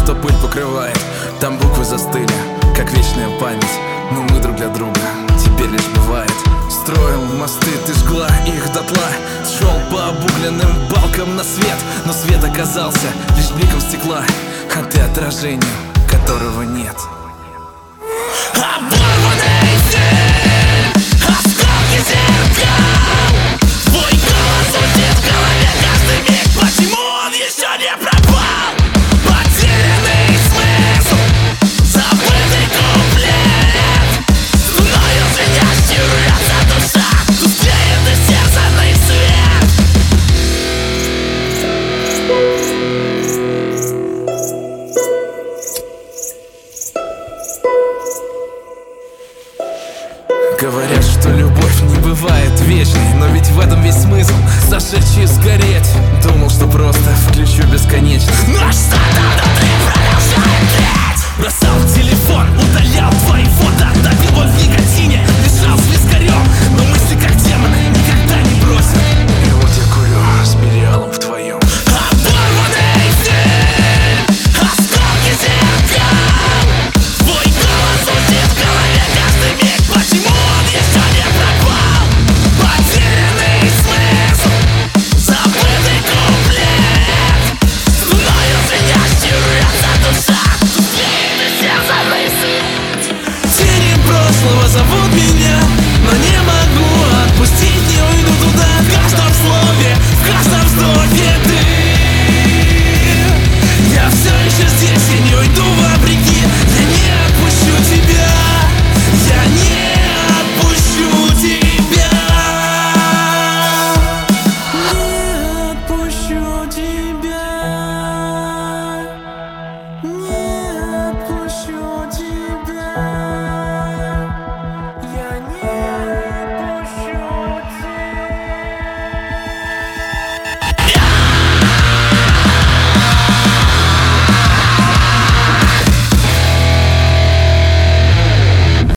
что пыль покрывает. Там буквы застыли, как вечная память. Но мы друг для друга теперь лишь бывает. Строил мосты, ты жгла их дотла. Шел по обугленным балкам на свет, но свет оказался лишь бликом стекла, а ты отражением, которого нет. Оборванный стиль, осколки зеркал. Твой голос звучит в голове каждый миг. Почему он еще не пропал? Потерянный смысл, забытый куплет. Струной звенящий рвется душа, тусклеет истерзанный свет. Говорят, что любовь не бывает вечной, но ведь в этом весь смысл — зажечь и сгореть. Думал, что просто включу бесконечно, Но что-то внутри продолжает тлеть. бросал телефон, удалял твои фото, давил в негатив.